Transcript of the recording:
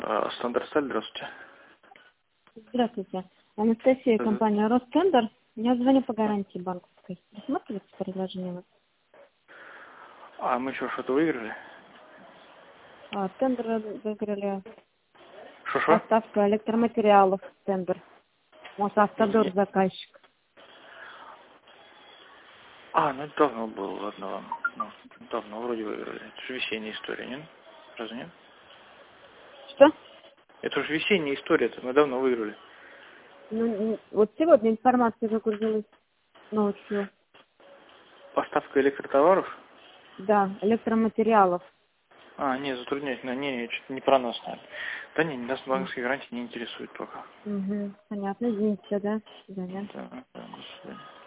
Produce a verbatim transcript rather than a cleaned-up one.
Стандарт-Сталь, здравствуйте. Здравствуйте. Анастасия, Здравствуйте. компания Ростендер. Я звоню по гарантии банковской. Рассматриваете предложение у вас? А мы что, что-то выиграли? А, тендер выиграли. Что-что? Поставка электроматериалов. Тендер. Мосавтодор Не- заказчик. А, ну это давно было, ладно, ладно. Ну, давно вроде выиграли. Это же весенняя история, нет? Разве нет? Что? Это же весенняя история, это мы давно выиграли. Ну, н- вот сегодня информация загрузилась ночью. Поставка электротоваров? Да, электроматериалов. А, не, затруднительно, не, не, что-то не про нас, наверное. Да не, нас М. банковские гарантии не интересуют пока. Угу. Понятно, извините, да? До свидания. Да, да, до свидания.